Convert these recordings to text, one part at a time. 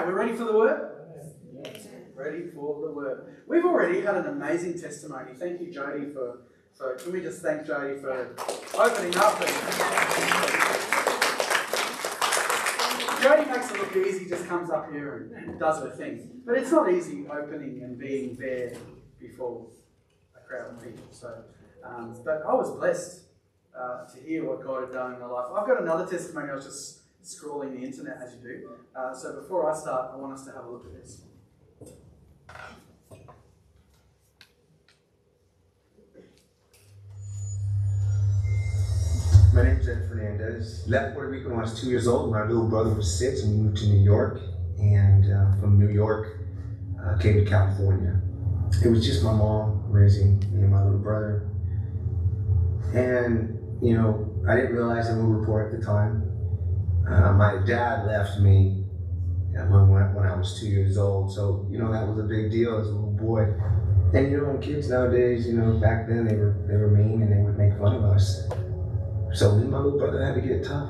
we're ready for the word? Ready for the word. We've already had an amazing testimony. Thank you, Jody, so can we just thank Jody for opening up? Jody makes it look easy, just comes up here and does her thing. But it's not easy opening and being there before a crowd of people. So, but I was blessed to hear what God had done in my life. I've got another testimony. I was just scrolling the internet as you do. So before I start, I want us to have a look at this. My name's Ed Fernandez. Left Puerto Rico when I was 2 years old. My little brother was 6 and we moved to New York. And from New York, came to California. It was just my mom raising me and my little brother. And, you know, I didn't realize the movie report at the time. My dad left me when I was 2 years old. So, you know, that was a big deal as a little boy. And, you know, when kids nowadays, you know, back then they were mean and they would make fun of us. So me and my little brother had to get tough.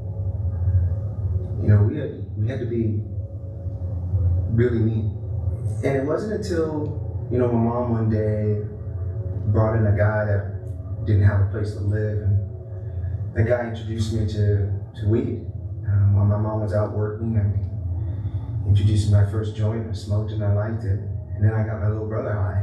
You know, we had to be really mean. And it wasn't until, you know, my mom one day brought in a guy that didn't have a place to live, and the guy introduced me to weed. While my mom was out working, I introduced me to my first joint. I smoked it and I liked it. And then I got my little brother high.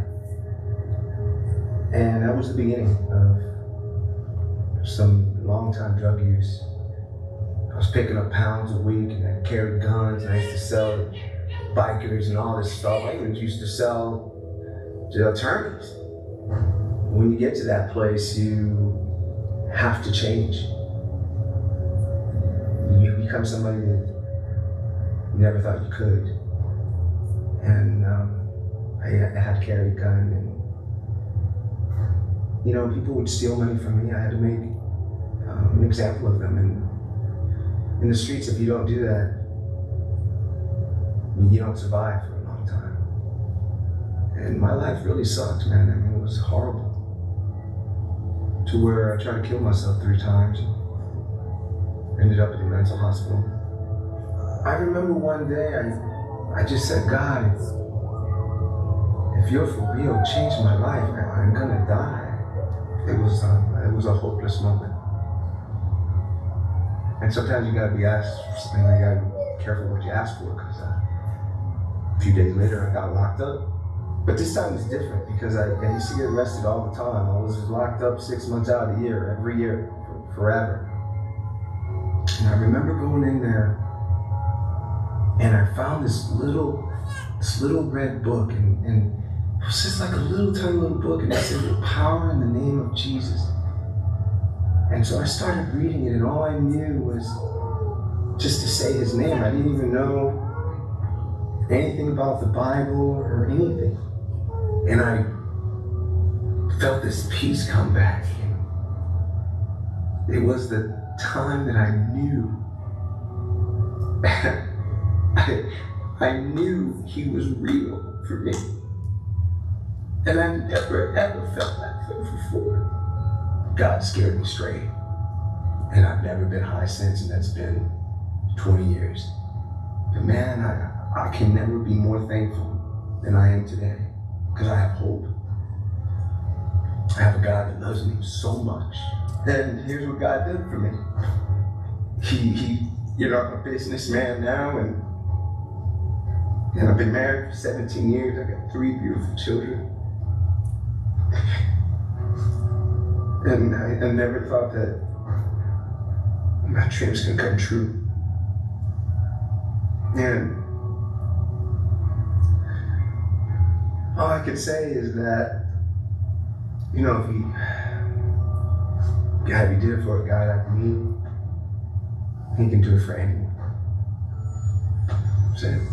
And that was the beginning of some long-time drug use. I was picking up pounds a week and I carried guns and I used to sell to bikers and all this stuff. I even used to sell to attorneys. When you get to that place, you have to change. You become somebody that you never thought you could. And I had to carry a gun, and you know, people would steal money from me. I had to make an example of them. And in the streets, if you don't do that, you don't survive for a long time. And my life really sucked, man. I mean, it was horrible. To where I tried to kill myself 3 times. Ended up in a mental hospital. I remember one day, I just said, God, if you're for real, change my life. I'm gonna die. It was a hopeless moment. And sometimes you gotta be asked for something, you gotta be careful what you ask for, because a few days later I got locked up. But this time was different because I used to get arrested all the time. I was locked up 6 months out of the year, every year, forever. And I remember going in there and I found this little red book, and it was just like a tiny little book, and it said, "The power in the name of Jesus." And so I started reading it, and all I knew was just to say his name. I didn't even know anything about the Bible or anything. And I felt this peace come back. It was the time that I knew I knew he was real for me. And I never ever felt that before. God scared me straight. And I've never been high since, and that's been 20 years. But man, I can never be more thankful than I am today, because I have hope. I have a God that loves me so much. And here's what God did for me. He you know, I'm a businessman now, and I've been married for 17 years. I got 3 beautiful children. And I never thought that my dreams could come true. And all I can say is that, you know, if he did it for a guy like me, he can do it for anyone. Same.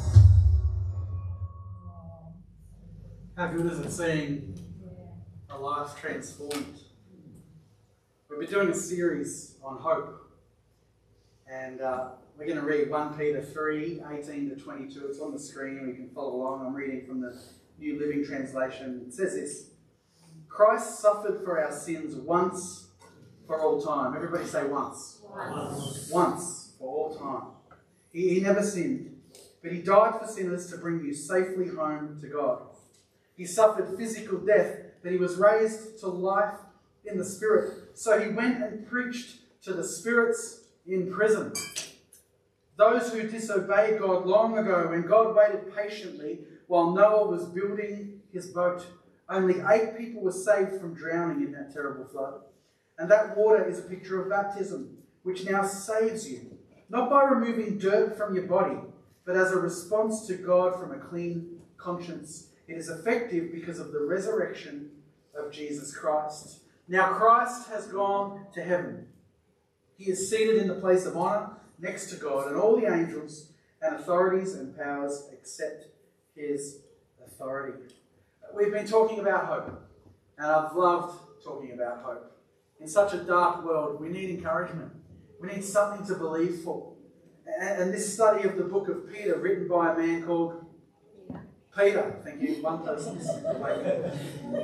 How good is it seeing a life transformed? We've been doing a series on hope, and we're going to read 1 Peter 3, 18 to 22. It's on the screen, you can follow along. I'm reading from the New Living Translation. It says this: Christ suffered for our sins once for all time. Everybody say once. Once for all time. He never sinned. but he died for sinners to bring you safely home to God. He suffered physical death, but he was raised to life in the Spirit. So he went and preached to the spirits in prison, those who disobeyed God long ago when God waited patiently while Noah was building his boat. Only 8 people were saved from drowning in that terrible flood. And that water is a picture of baptism, which now saves you, not by removing dirt from your body, but as a response to God from a clean conscience. It is effective because of the resurrection of Jesus Christ. Now Christ has gone to heaven. He is seated in the place of honour next to God, and all the angels and authorities and powers accept his authority. We've been talking about hope, and I've loved talking about hope. In such a dark world, we need encouragement. We need something to believe for. And this study of the book of Peter, written by a man called Peter, thank you, one person is awake.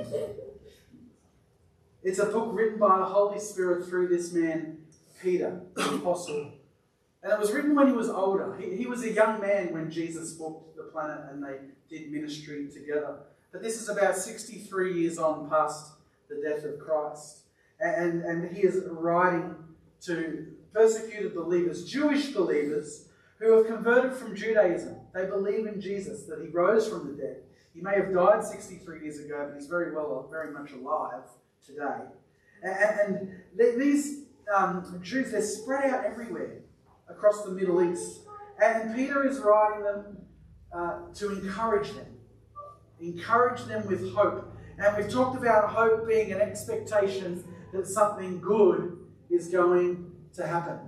It's a book written by the Holy Spirit through this man, Peter, the apostle. And it was written when he was older. He was a young man when Jesus walked the planet and they did ministry together. But this is about 63 years on past the death of Christ. And he is writing to persecuted believers, Jewish believers, who have converted from Judaism. They believe in Jesus, that he rose from the dead. He may have died 63 years ago, but he's very much alive today. And these Jews, they're spread out everywhere across the Middle East. And Peter is writing them to encourage them with hope. And we've talked about hope being an expectation that something good is going to happen.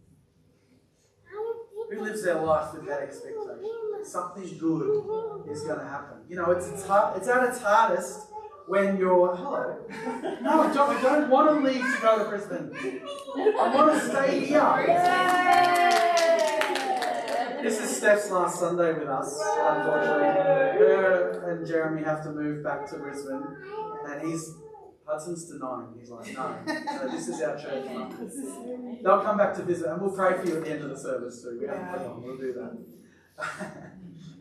Who lives their life with that expectation? Something good is going to happen. You know, it's at its hardest when you're, hello. No, I don't want to leave to go to Brisbane. I want to stay here. This is Steph's last Sunday with us, unfortunately. Her and Jeremy have to move back to Brisbane, and Hudson's denying. He's like, no, this is our church. They'll come back to visit, and we'll pray for you at the end of the service too. We haven't put on, we'll do that.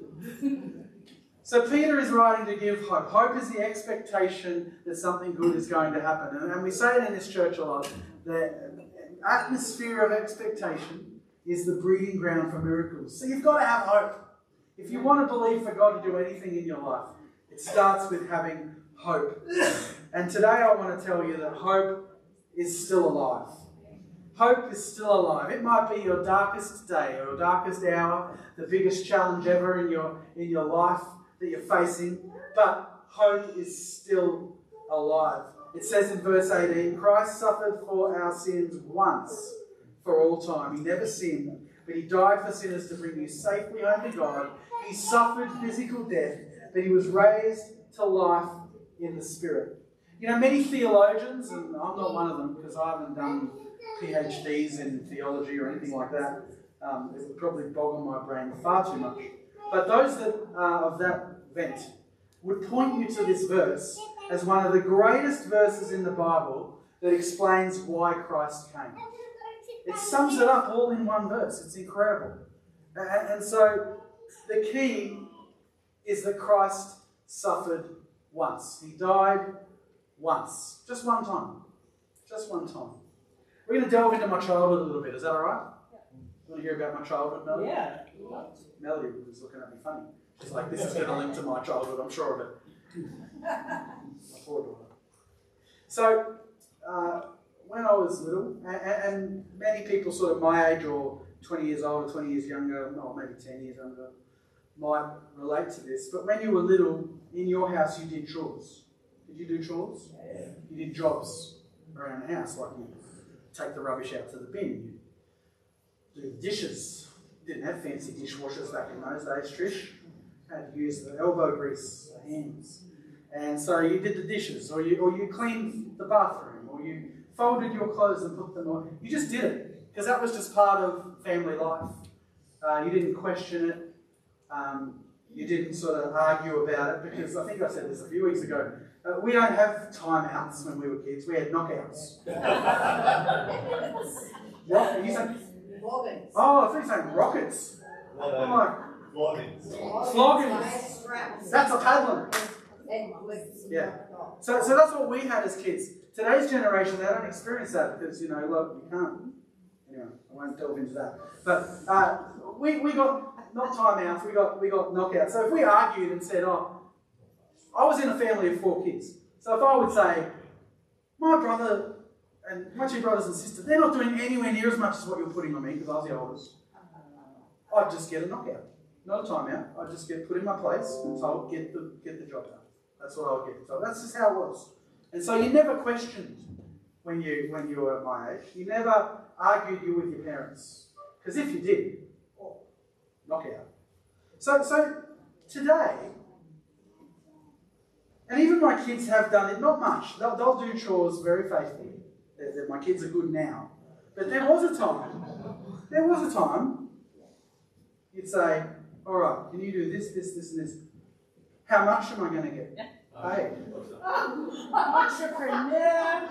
So Peter is writing to give hope. Hope is the expectation that something good is going to happen. And we say it in this church a lot. The atmosphere of expectation is the breeding ground for miracles. So you've got to have hope. If you want to believe for God to do anything in your life, it starts with having hope. And today I want to tell you that hope is still alive. Hope is still alive. It might be your darkest day or your darkest hour, the biggest challenge ever in your life that you're facing, but hope is still alive. It says in verse 18, Christ suffered for our sins once for all time. He never sinned, but he died for sinners to bring you safely home to God. He suffered physical death, but he was raised to life in the Spirit. You know, many theologians, and I'm not one of them because I haven't done PhDs in theology or anything like that. It would probably boggle my brain far too much. But those that are of that bent would point you to this verse as one of the greatest verses in the Bible that explains why Christ came. It sums it up all in one verse. It's incredible. And so the key is that Christ suffered once. He died once. Just one time. Just one time. We're going to delve into my childhood a little bit. Is that all right? You want to hear about my childhood, Melody? Yeah. Melody was looking at me funny. She's like, this is going to link to my childhood, I'm sure of it. My poor daughter. So, when I was little, and many people sort of my age or 20 years older, 20 years younger, or maybe 10 years younger, might relate to this. But when you were little, in your house, you did chores. Did you do chores? Yeah. You did jobs around the house, like you take the rubbish out to the bin, you do the dishes. Didn't have fancy dishwashers back in those days, Trish. Had to use the elbow grease, the hands. And so you did the dishes, or you cleaned the bathroom, or you folded your clothes and put them on. You just did it, because that was just part of family life. You didn't question it. You didn't sort of argue about it, because I think I said this a few weeks ago. We don't have timeouts when we were kids. We had knockouts. What? Are you saying? Rockets. Oh, I thought you were saying rockets. I'm like, Flogging. That's a paddling. Yeah. So that's what we had as kids. Today's generation, they don't experience that because, look, you can't. Anyway, I won't delve into that. But we got, not timeouts, we got knockouts. So if we argued and said, I was in a family of 4 kids. So if I would say, my brother and my 2 brothers and sisters, they're not doing anywhere near as much as what you're putting on me because I was the oldest, I'd just get a knockout. Not a timeout. I'd just get put in my place and told, get the job done. That's what I'll get. So that's just how it was. And so you never questioned when you were my age. You never argued you with your parents. Because if you did, knockout. So today, and even my kids have done it, not much. They'll do chores very faithfully. My kids are good now. But there was a time, you'd say, all right, can you do this, and this? How much am I going to get paid? Entrepreneur.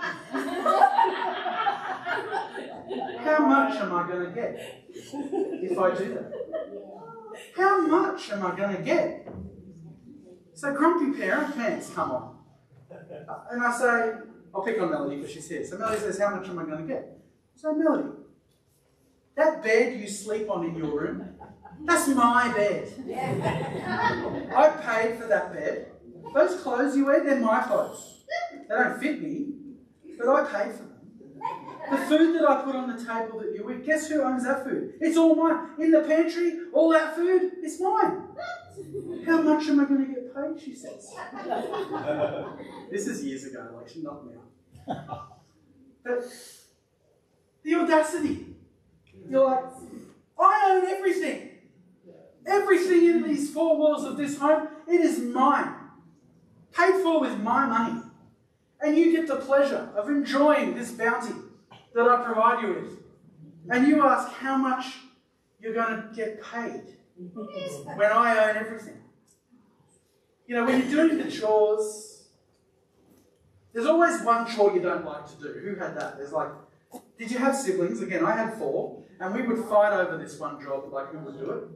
How much am I going to get if I do that? How much am I going to get? So grumpy parent pants come on. And I say, I'll pick on Melody because she's here. So Melody says, how much am I going to get? So Melody, that bed you sleep on in your room, that's my bed. I paid for that bed. Those clothes you wear, they're my clothes. They don't fit me, but I paid for them. The food that I put on the table that you eat, guess who owns that food? It's all mine. In the pantry, all that food is mine. How much am I going to get paid, she says. This is years ago, like she's not now. But the audacity. You're like, I own everything. Everything in these 4 walls of this home, it is mine. Paid for with my money. And you get the pleasure of enjoying this bounty that I provide you with. And you ask how much you're going to get paid when I own everything. When you're doing the chores, there's always one chore you don't like to do. Who had that? There's like, did you have siblings? Again, I had 4, and we would fight over this one job, like who would do it.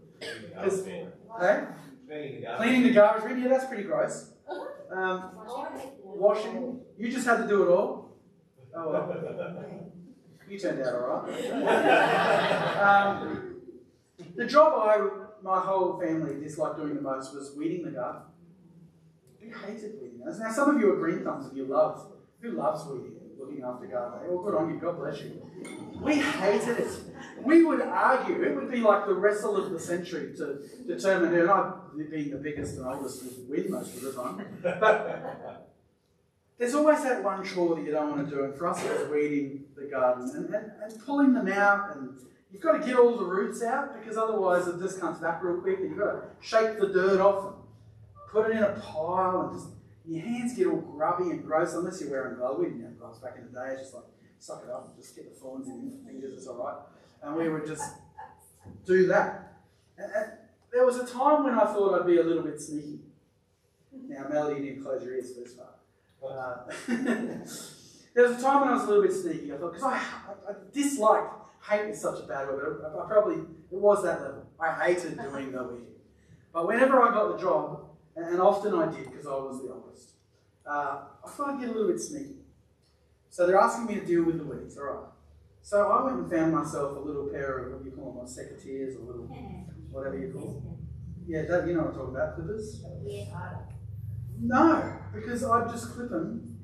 Cleaning the garbage bin, yeah, that's pretty gross. Washing, you just had to do it all. Oh well. You turned out all right. The job my whole family disliked doing the most was weeding the garden. We hated weeding. Now some of you are green thumbs and who loves weeding, looking after gardening? Oh, good on you, God bless you. We hated it. We would argue. It would be like the wrestle of the century to determine who, and I, being the biggest and oldest, would win most of the time. But there's always that one chore that you don't want to do, and for us it was weeding the garden and pulling them out, and you've got to get all the roots out because otherwise it just comes back real quick, and you've got to shake the dirt off and put it in a pile, and just your hands get all grubby and gross unless you're wearing gloves. We didn't have gloves back in the day. It's just like suck it up and just get the thorns in your fingers. It's all right. And we would just do that. And there was a time when I thought I'd be a little bit sneaky. Now, Melody, you need to close your ears for this part. There was a time when I was a little bit sneaky. I thought, because I disliked, hate is such a bad word, but it was that level. I hated doing the weeding. But whenever I got the job, and often I did because I was the oldest, I thought I'd get a little bit sneaky. So they're asking me to deal with the weeds, all right. So I went and found myself a little pair of, what do you call them, like secateurs or little, whatever you call them. Yeah, that, you know what I'm talking about, clippers? Yeah. No, because I'd just clip them.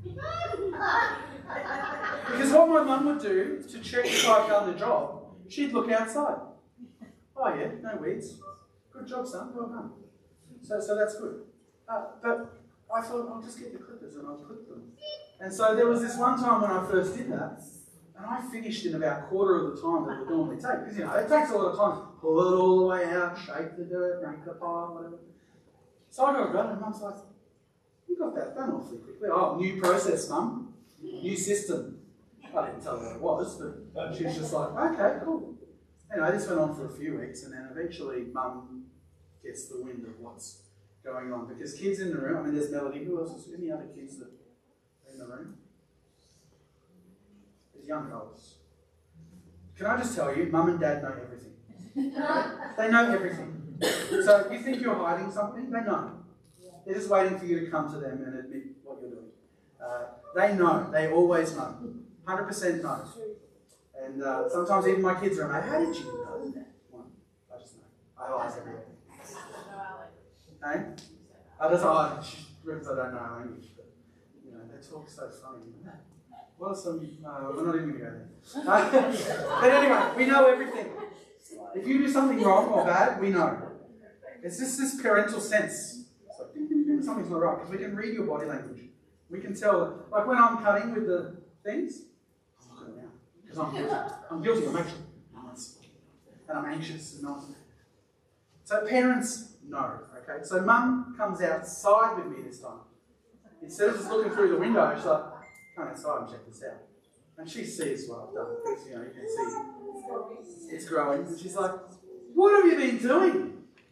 Because what my mum would do to check if I'd done the job, she'd look outside. Oh yeah, no weeds. Good job, son, well done. So that's good. But I thought, I'll just get the clippers and I'll clip them. And so there was this one time when I first did that, and I finished in about a quarter of the time that it would normally take. Because, it takes a lot of time. Pull it all the way out, shake the dirt, make the pile, whatever. So I got it done, and Mum's like, you got that done awfully quickly. Oh, new process, Mum. New system. I didn't tell her what it was, but she was just like, okay, cool. Anyway, this went on for a few weeks, and then eventually Mum gets the wind of what's going on. Because kids in the room, I mean, there's Melody. Who else is any other kids that are in the room? There's young girls. Can I just tell you, Mum and Dad know everything. They know everything. So So if you think you're hiding something, they know. They're just waiting for you to come to them and admit what you're doing. They know. They always know. 100% know. And sometimes even my kids are amazed. How did you know that? Well, I just know. I ask everything. Hey? I just I don't know language, but you know, they talk so funny. What are some? We're not even going to go there. But anyway, we know everything. If you do something wrong or bad, we know. It's just this parental sense. It's like, something's not right, because we can read your body language. We can tell, like when I'm cutting with the things, I'm looking around, because I'm guilty. I'm guilty, I'm actually, and I'm anxious and not. So parents know, okay? So mum comes outside with me this time. Instead of just looking through the window, she's like, come outside and check this out. And she sees what I've done, because you know, you can see it's growing. And she's like, what have you been doing?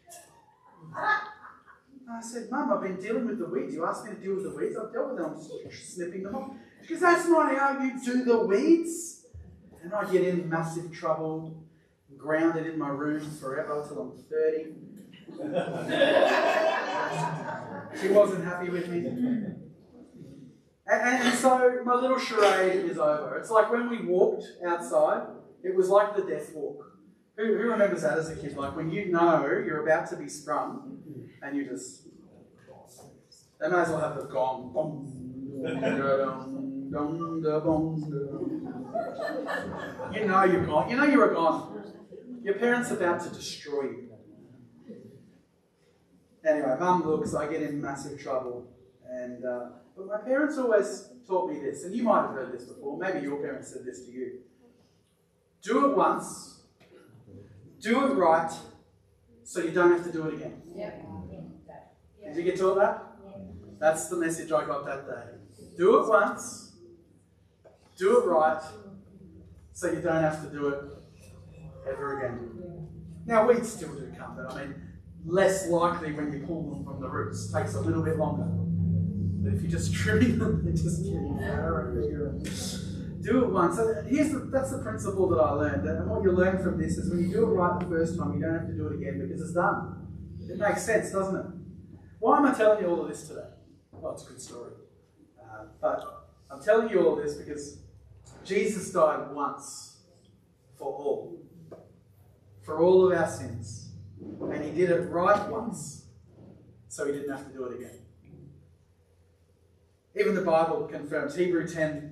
I said, Mum, I've been dealing with the weeds. You asked me to deal with the weeds. I've dealt with them. I'm snipping them off. She goes, that's not how you do the weeds. And I get in massive trouble, grounded in my room forever till I'm 30. She wasn't happy with me. And so my little charade is over. It's like when we walked outside, it was like the death walk. Who remembers that as a kid? Like when you know you're about to be sprung and you just... They may as well have the gong. You know you're gone. You know you're gone. Your parents are about to destroy you. Anyway, Mum looks, I get in massive trouble. And but my parents always taught me this, and you might have heard this before. Maybe your parents said this to you. Do it once. Do it right, so you don't have to do it again. Yep. Did you get taught that? That's the message I got that day. Do it once. Do it right, so you don't have to do it ever again. Now, weeds still do come, but I mean, less likely when you pull them from the roots. Takes a little bit longer. But if you're just trimming them, they're just getting bigger and bigger. Do it once. So that's the principle that I learned. And what you learn from this is when you do it right the first time, you don't have to do it again because it's done. It makes sense, doesn't it? Why am I telling you all of this today? Well, it's a good story. But I'm telling you all of this because Jesus died once for all of our sins. And he did it right once, so he didn't have to do it again. Even the Bible confirms, Hebrews 10,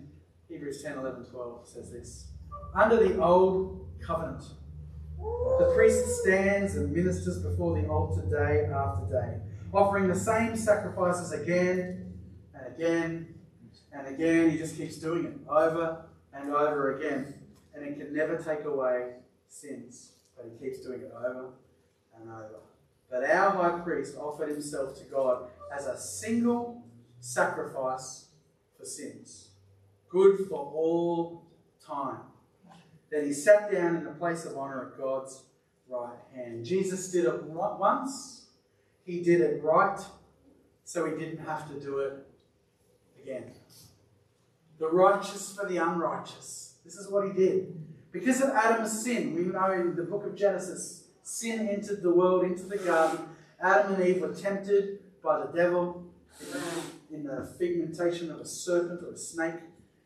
11, 12 says this. Under the old covenant, the priest stands and ministers before the altar day after day, offering the same sacrifices again and again and again. He just keeps doing it over and over again. And it can never take away sins, but he keeps doing it over and over. But our high priest offered himself to God as a single sacrifice for sins, good for all time. Then he sat down in the place of honour at God's right hand. Jesus did it once. He did it right, so he didn't have to do it again. The righteous for the unrighteous. This is what he did. Because of Adam's sin, we know in the book of Genesis, sin entered the world, into the garden. Adam and Eve were tempted by the devil in the figmentation of a serpent or a snake,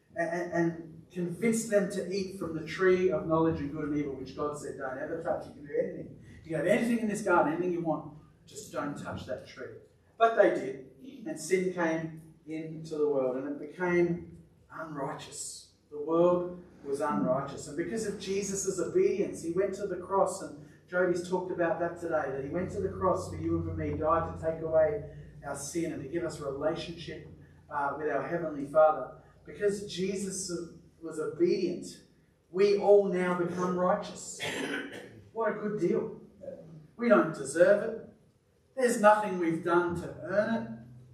and convinced them to eat from the tree of knowledge of good and evil, which God said, don't ever touch. You can do anything. You can have anything in this garden, anything you want, just don't touch that tree. But they did, and sin came into the world, and it became unrighteous. The world was unrighteous. And because of Jesus' obedience, he went to the cross, and Jody's talked about that today, that he went to the cross for you and for me, died to take away our sin and to give us a relationship with our Heavenly Father. Because Jesus was obedient, we all now become righteous. What a good deal. We don't deserve it. There's nothing we've done to earn it.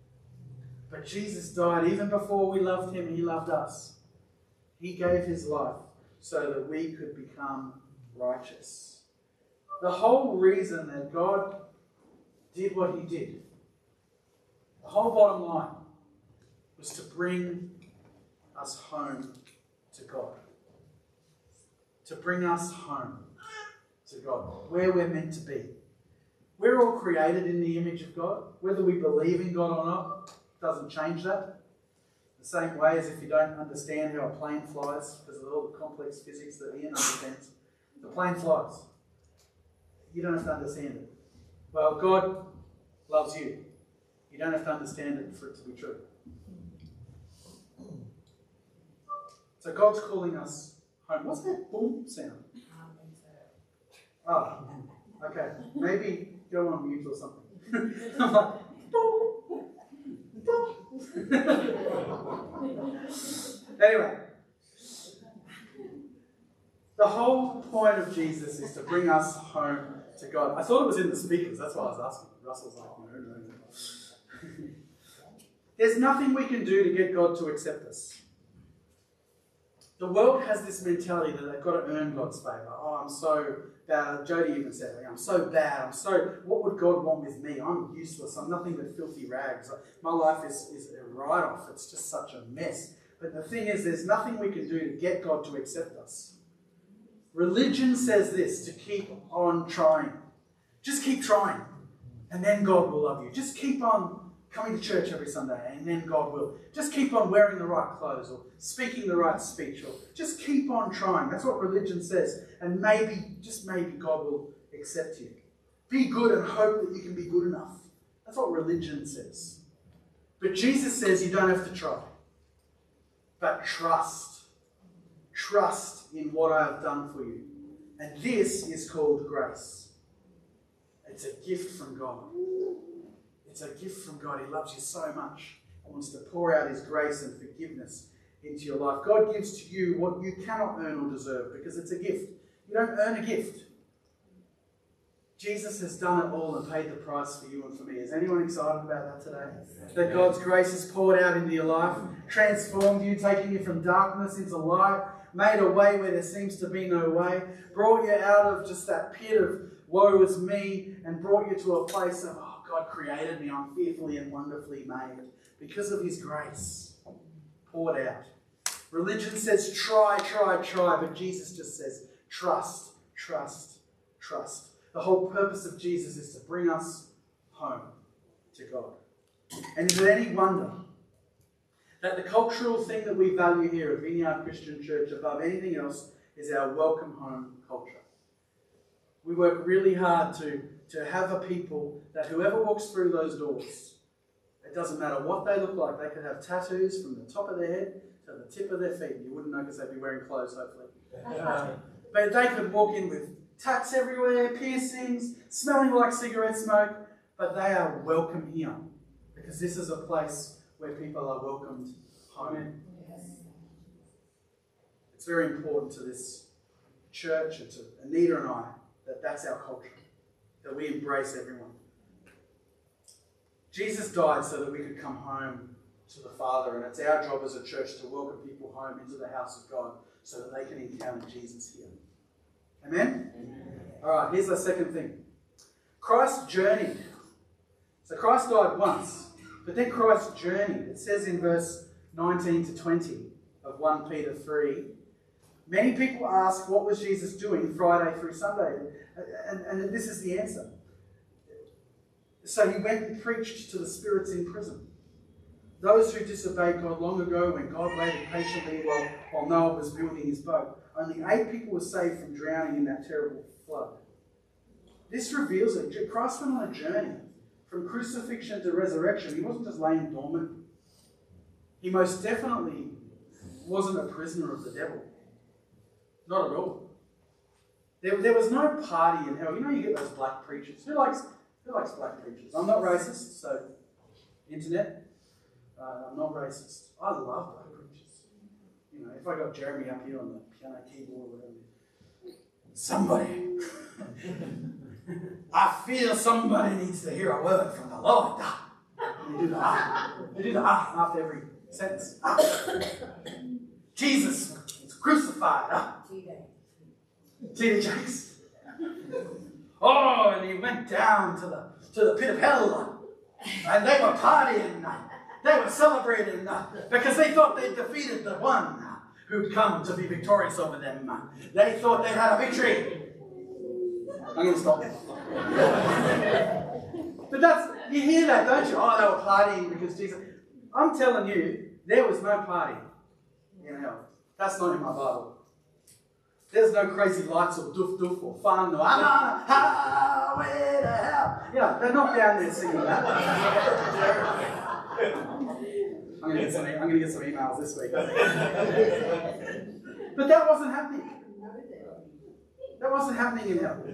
But Jesus died even before we loved him. He loved us. He gave his life so that we could become righteous. The whole reason that God did what he did, the whole bottom line, was to bring us home to God. To bring us home to God, where we're meant to be. We're all created in the image of God. Whether we believe in God or not doesn't change that. The same way as if you don't understand how a plane flies because of all the complex physics that Ian understands. The plane flies. You don't have to understand it. Well, God loves you. You don't have to understand it for it to be true. So God's calling us home. What's that boom sound? Oh, okay. Maybe go on mute or something. I'm like, boom, boom. Anyway, the whole point of Jesus is to bring us home to God. I thought it was in the speakers. That's why I was asking. Russell's like, no. There's nothing we can do to get God to accept us. The world has this mentality that they've got to earn God's favour. Oh, I'm so bad. Jody even said, I'm so bad. What would God want with me? I'm useless. I'm nothing but filthy rags. My life is a write-off. It's just such a mess. But the thing is, there's nothing we can do to get God to accept us. Religion says this, to keep on trying. Just keep trying, and then God will love you. Just keep on coming to church every Sunday, and then God will. Just keep on wearing the right clothes, or speaking the right speech, or just keep on trying. That's what religion says. And maybe, just maybe, God will accept you. Be good and hope that you can be good enough. That's what religion says. But Jesus says you don't have to try. But trust. Trust in what I have done for you. And this is called grace. It's a gift from God. It's a gift from God. He loves you so much. He wants to pour out his grace and forgiveness into your life. God gives to you what you cannot earn or deserve because it's a gift. You don't earn a gift. Jesus has done it all and paid the price for you and for me. Is anyone excited about that today? That God's grace has poured out into your life, transformed you, taken you from darkness into light, made a way where there seems to be no way, brought you out of just that pit of woe is me and brought you to a place of, oh, God created me, I'm fearfully and wonderfully made because of his grace poured out. Religion says try, but Jesus just says trust, trust, trust. The whole purpose of Jesus is to bring us home to God. And is it any wonder that the cultural thing that we value here at Vineyard Christian Church above anything else is our welcome home culture? We work really hard to have a people that whoever walks through those doors, it doesn't matter what they look like, they could have tattoos from the top of their head to the tip of their feet. You wouldn't know because they'd be wearing clothes, hopefully. But they could walk in with tats everywhere, piercings, smelling like cigarette smoke, but they are welcome here because this is a place where people are welcomed home. Yes. It's very important to this church and to Anita and I that that's our culture, that we embrace everyone. Jesus died so that we could come home to the Father, and it's our job as a church to welcome people home into the house of God so that they can encounter Jesus here. Amen? Amen. All right, here's the second thing. Christ journeyed. So Christ died once, but then Christ journeyed. It says in verse 19 to 20 of 1 Peter 3, many people ask, what was Jesus doing Friday through Sunday? And this is the answer. So he went and preached to the spirits in prison. Those who disobeyed God long ago when God waited patiently while Noah was building his boat. Only 8 people were saved from drowning in that terrible flood. This reveals that Christ went on a journey from crucifixion to resurrection. He wasn't just laying dormant. He most definitely wasn't a prisoner of the devil. Not at all. There was no party in hell. You know you get those black preachers. Who likes black preachers? I'm not racist, so internet. I'm not racist. I love black preachers. You know, if I got Jeremy up here on the piano keyboard or whatever, somebody, I feel somebody needs to hear a word from the Lord. And they do the They do the after every sentence. Jesus was crucified. T.D. Jakes. Oh, and he went down to the pit of hell, and they were partying. They were celebrating because they thought they'd defeated the one who'd come to be victorious over them. They thought they had a victory. I'm going to stop. But you hear that, don't you? Oh, they were partying because Jesus. I'm telling you, there was no party in hell. That's not in my Bible. There's no crazy lights or doof or fun or highway to hell. Yeah, they're not down there singing that. I'm going to get some emails this week. But that wasn't happening. That wasn't happening in hell.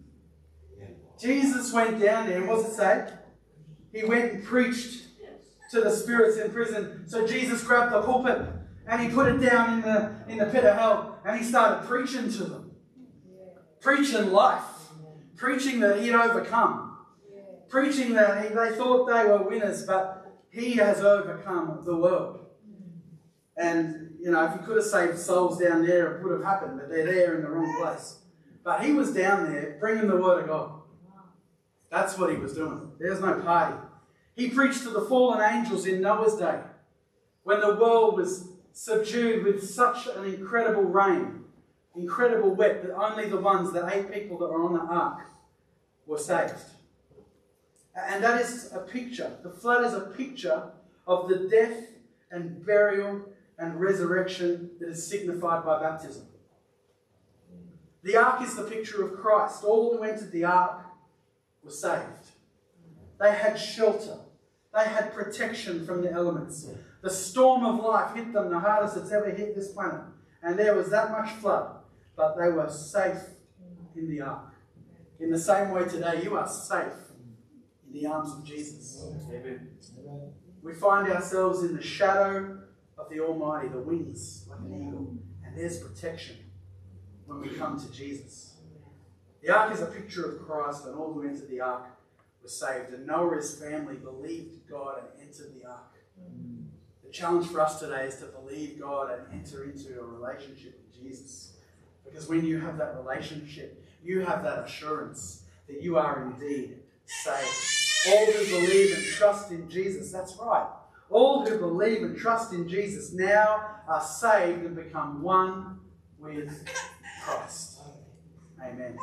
Jesus went down there, and what does it say? He went and preached to the spirits in prison. So Jesus grabbed the pulpit and he put it down in the pit of hell, and he started preaching to them. Preaching life. Preaching that he'd overcome. Preaching that they thought they were winners, but he has overcome the world. And, if he could have saved souls down there, it would have happened, but they're there in the wrong place. But he was down there bringing the word of God. That's what he was doing. There's no party. He preached to the fallen angels in Noah's day, when the world was subdued with such an incredible rain, incredible wet, that only the 8 people that were on the ark, were saved. And that is a picture. The flood is a picture of the death and burial and resurrection that is signified by baptism. The ark is the picture of Christ. All who entered the ark were saved. They had shelter. They had protection from the elements. The storm of life hit them the hardest it's ever hit this planet. And there was that much flood. But they were safe in the ark. In the same way today, you are safe in the arms of Jesus. Amen. We find ourselves in the shadow of the Almighty, the wings like an eagle. And there's protection when we come to Jesus. The ark is a picture of Christ, and all who entered the ark were saved. And Noah's family believed God and entered the ark. The challenge for us today is to believe God and enter into a relationship with Jesus. Because when you have that relationship, you have that assurance that you are indeed saved. All who believe and trust in Jesus, that's right. All who believe and trust in Jesus now are saved and become one with Christ. Amen.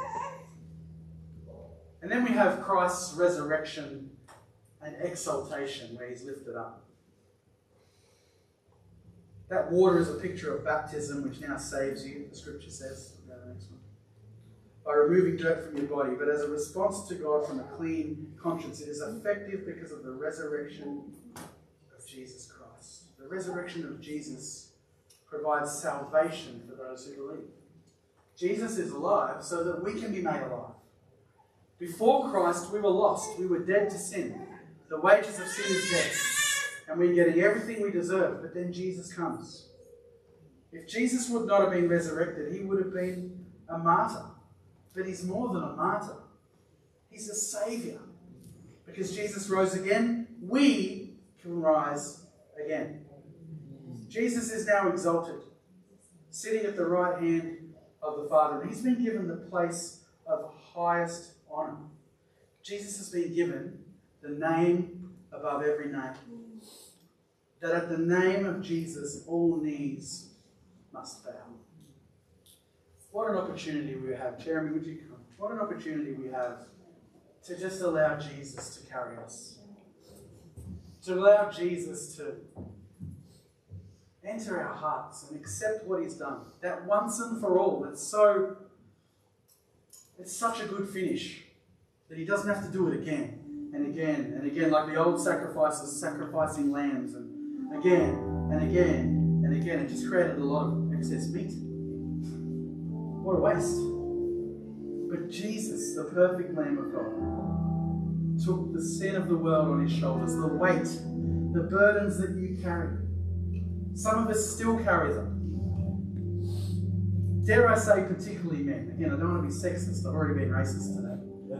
And then we have Christ's resurrection and exaltation, where he's lifted up. That water is a picture of baptism, which now saves you, the scripture says. We'll go to the next one. By removing dirt from your body, but as a response to God from a clean conscience. It is effective because of the resurrection of Jesus Christ. The resurrection of Jesus provides salvation for those who believe. Jesus is alive so that we can be made alive. Before Christ, we were lost. We were dead to sin. The wages of sin is death. And we're getting everything we deserve. But then Jesus comes. If Jesus would not have been resurrected, he would have been a martyr. But he's more than a martyr. He's a saviour. Because Jesus rose again, we can rise again. Jesus is now exalted, sitting at the right hand of the Father. And he's been given the place of highest honour. Jesus has been given the name above every name. That at the name of Jesus, all knees must bow. What an opportunity we have. Jeremy, would you come? What an opportunity we have to just allow Jesus to carry us. To allow Jesus to enter our hearts and accept what he's done. That once and for all. It's such a good finish that he doesn't have to do it again and again and again, like the old sacrifices, sacrificing lambs, and again and again and again. It just created a lot of excess meat. What a waste. But Jesus, the perfect Lamb of God, took the sin of the world on his shoulders, the weight, the burdens that you carry. Some of us still carry them. Dare I say, particularly men. Again, I don't want to be sexist. I've already been racist today.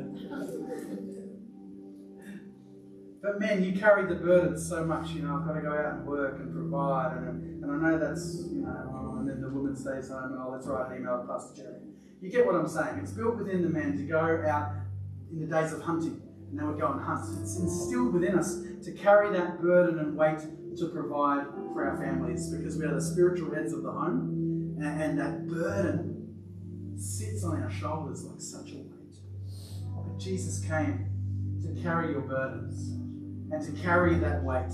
But men, you carry the burdens so much. I've got to go out and work and provide. And I know that's, and then the woman stays home and, let's write an email to Pastor Jerry. You get what I'm saying. It's built within the men to go out in the days of hunting. And they would go and hunt. It's instilled within us to carry that burden and weight to provide for our families, because we are the spiritual heads of the home, and that burden sits on our shoulders like such a weight. But Jesus came to carry your burdens and to carry that weight.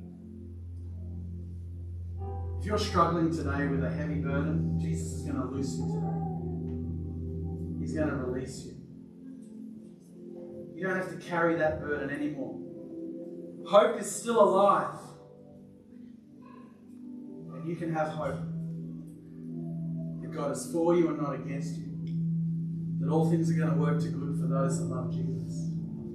If you're struggling today with a heavy burden, Jesus is going to loose you today. He's going to release you. You don't have to carry that burden anymore. Hope is still alive. And you can have hope that God is for you and not against you. That all things are going to work to good for those that love Jesus.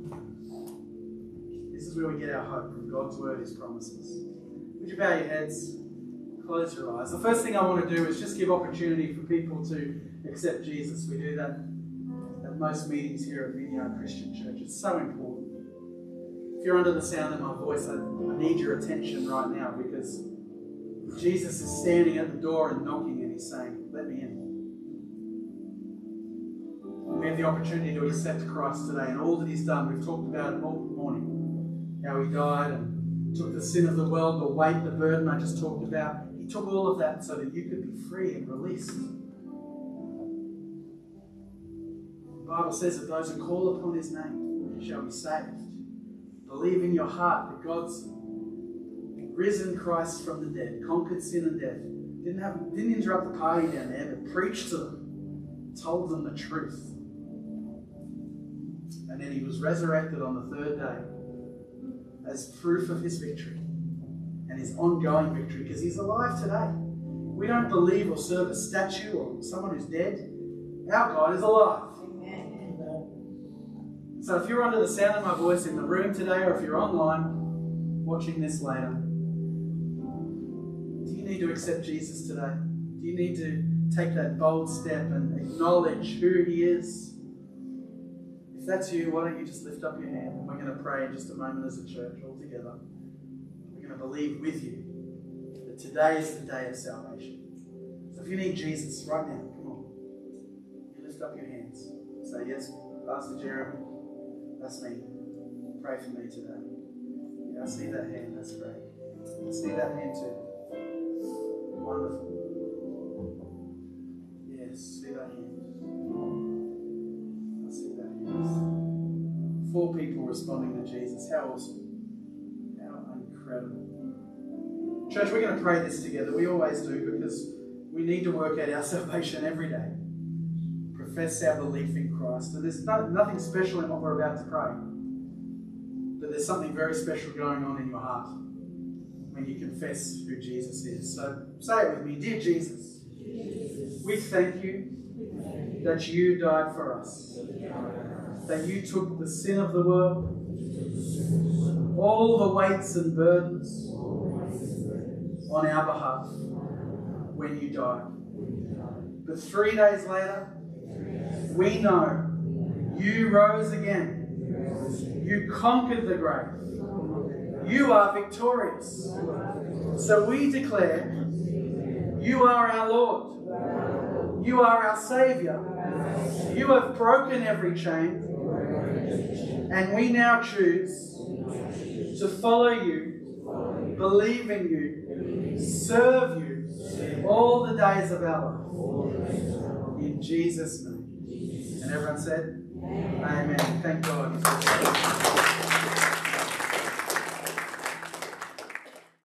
This is where we get our hope from God's word, His promises. Would you bow your heads? Close your eyes. The first thing I want to do is just give opportunity for people to accept Jesus. We do that at most meetings here at Vineyard Christian Church. It's so important. If you're under the sound of my voice, I need your attention right now, because Jesus is standing at the door and knocking, and He's saying, let me in. We have the opportunity to accept Christ today and all that He's done. We've talked about it all morning. How He died and took the sin of the world, the weight, the burden I just talked about. He took all of that so that you could be free and released. The Bible says that those who call upon His name shall be saved. Believe in your heart that God's risen Christ from the dead, conquered sin and death. Didn't interrupt the party down there, but preached to them, told them the truth. And then He was resurrected on the third day as proof of His victory and His ongoing victory, because He's alive today. We don't believe or serve a statue or someone who's dead. Our God is alive. So if you're under the sound of my voice in the room today, or if you're online watching this later, do you need to accept Jesus today? Do you need to take that bold step and acknowledge who He is? If that's you, why don't you just lift up your hand, and we're going to pray in just a moment as a church all together. We're going to believe with you that today is the day of salvation. So if you need Jesus right now, come on. You lift up your hands. Say, yes, Pastor Jeremy, that's me. Pray for me today. Yeah, I see that hand. That's great. I see that hand too. Wonderful. Yes, see that hand. I see that hand. 4 people responding to Jesus. How awesome. How incredible. Church, we're going to pray this together. We always do, because we need to work out our salvation every day. Profess our belief in Christ. And there's nothing special in what we're about to pray. But there's something very special going on in your heart when you confess who Jesus is. So say it with me. Dear Jesus, we thank you that you died for us. That you took the sin of the world, all the weights and burdens on our behalf when you died. But 3 days later, we know you rose again. You conquered the grave. You are victorious. So we declare you are our Lord. You are our Saviour. You have broken every chain. And we now choose to follow you, believe in you, serve you all the days of our life. In Jesus' name. And everyone said, Amen. Thank God.